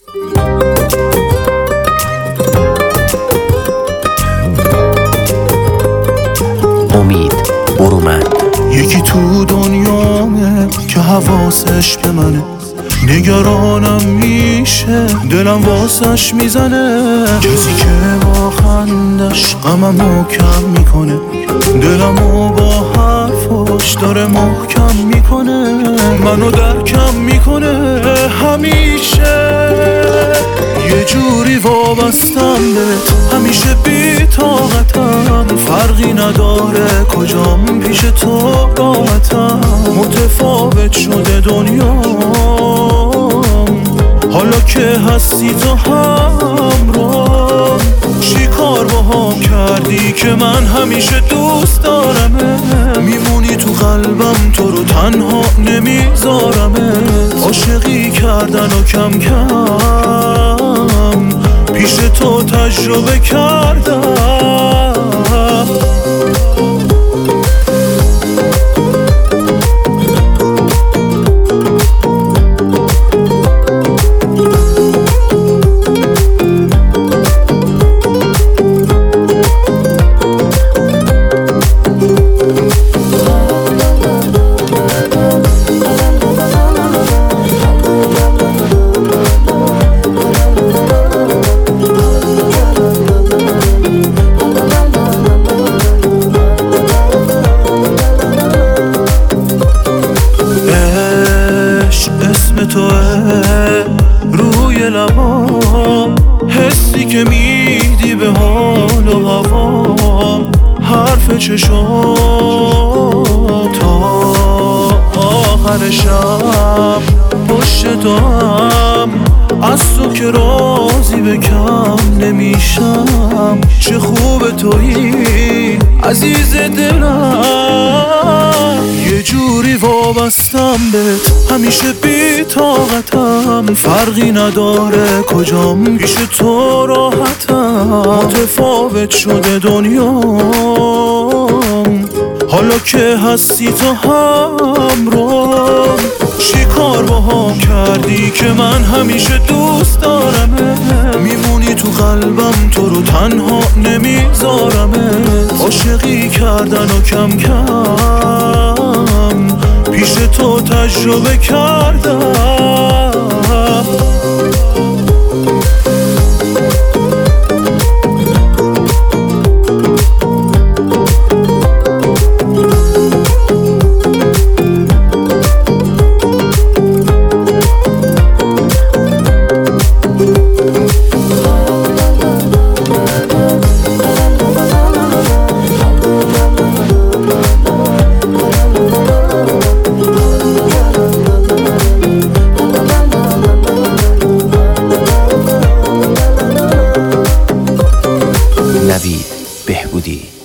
امید برومند. یکی تو دنیامه که حواسش به منه، نگرانم میشه دلم واسش میزنه. کسی که با خندش غممو کم میکنه، دلمو با حرفش داره محکم میکنه. منو درکم میکنه همیشه، یه جوری وابستم به همیشه بی طاقتم. فرقی نداره کجام پیش تو راحتم. متفاوت شده دنیام حالا که هستی تو همراه. چی کار باهام کردی که من همیشه دوست دارمه. میمونی تو قلبم، تو رو تنها نمیذارمه. عاشقی کردن و کم کم پیش تو تجربه کردم. توه روی لبام، حسی که میدی به حال و هوا. حرف چشم تا آخر شب پشت تو هم، از تو که راضی به کم نمیشم. چه خوب تویی عزیز دلم، یه جوری وابستم بهت همیشه بی طاقتم. فرقی نداره کجام پیش تو راحتم. متفاوت شده دنیام حالا که هستی تو همراه. چی کار باهام کردی که من همیشه دوست دارمه. میمونی تو قلبم، تو رو تنها نمیذارمه. عاشقی کردن و کم کم پیش تو تجربه کردم. نوید بهبودی.